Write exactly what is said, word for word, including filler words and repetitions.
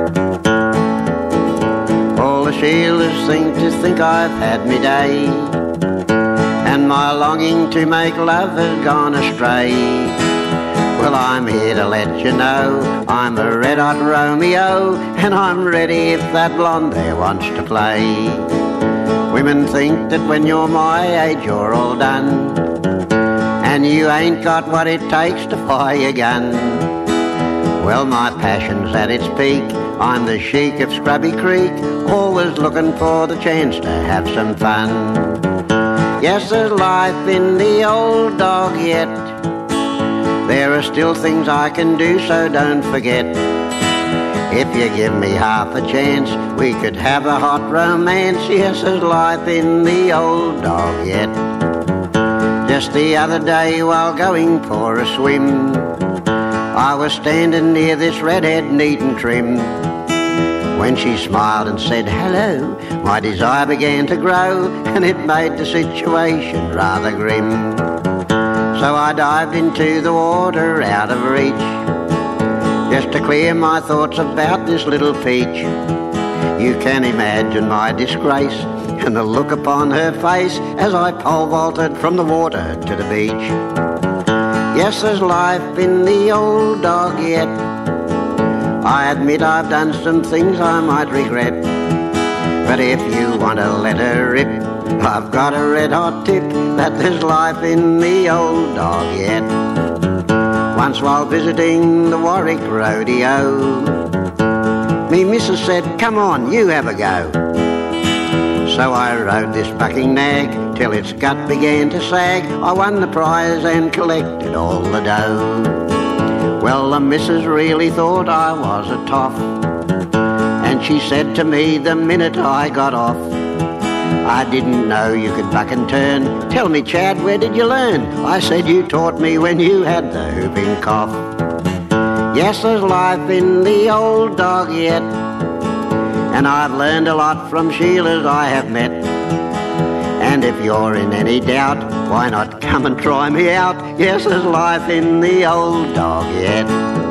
All the Sheilas seem to think I've had me day, and my longing to make love has gone astray. Well, I'm here to let you know I'm a red-hot Romeo, and I'm ready if that blonde there wants to play. Women think that when you're my age you're all done, and you ain't got what it takes to fire a gun. Well, my passion's at its peak, I'm the Sheik of Scrubby Creek, always looking for the chance to have some fun. Yes, there's life in the old dog yet, there are still things I can do, so don't forget. If you give me half a chance, we could have a hot romance. Yes, there's life in the old dog yet. Just the other day while going for a swim, I was standing near this redhead neat and trim. When she smiled and said hello, my desire began to grow, and it made the situation rather grim. So I dived into the water out of reach, just to clear my thoughts about this little peach. You can imagine my disgrace and the look upon her face as I pole vaulted from the water to the beach. Yes, there's life in the old dog yet. I admit I've done some things I might regret, but if you want to let her rip, I've got a red-hot tip that there's life in the old dog yet. Once while visiting the Warwick Rodeo, me missus said, come on, you have a go. So I rode this bucking nag till its gut began to sag. I won the prize and collected all the dough. Well, the missus really thought I was a toff, and she said to me the minute I got off, I didn't know you could buck and turn. Tell me, Chad, where did you learn? I said, you taught me when you had the whooping cough. Yes, there's life in the old dog yet, and I've learned a lot from Sheilas I have met. And if you're in any doubt, why not come and try me out? Yes, there's life in the old dog yet.